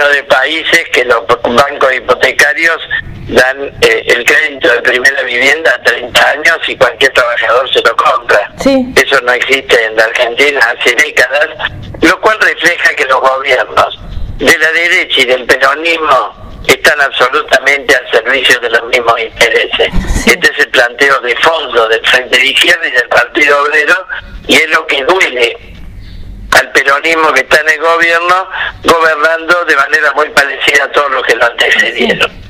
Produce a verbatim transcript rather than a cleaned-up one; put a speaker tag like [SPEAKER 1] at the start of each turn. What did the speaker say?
[SPEAKER 1] de países que los bancos hipotecarios dan eh, el crédito de primera vivienda a treinta años y cualquier trabajador se lo compra.
[SPEAKER 2] Sí.
[SPEAKER 1] Eso no existe en la Argentina hace décadas, lo cual refleja que los gobiernos de la derecha y del peronismo están absolutamente al servicio de los mismos intereses. Sí. Este es el planteo de fondo del Frente de Izquierda y del Partido Obrero, y es lo que duele al peronismo que está en el gobierno, gobernando de manera muy parecida a todos los que lo antecedieron. Sí.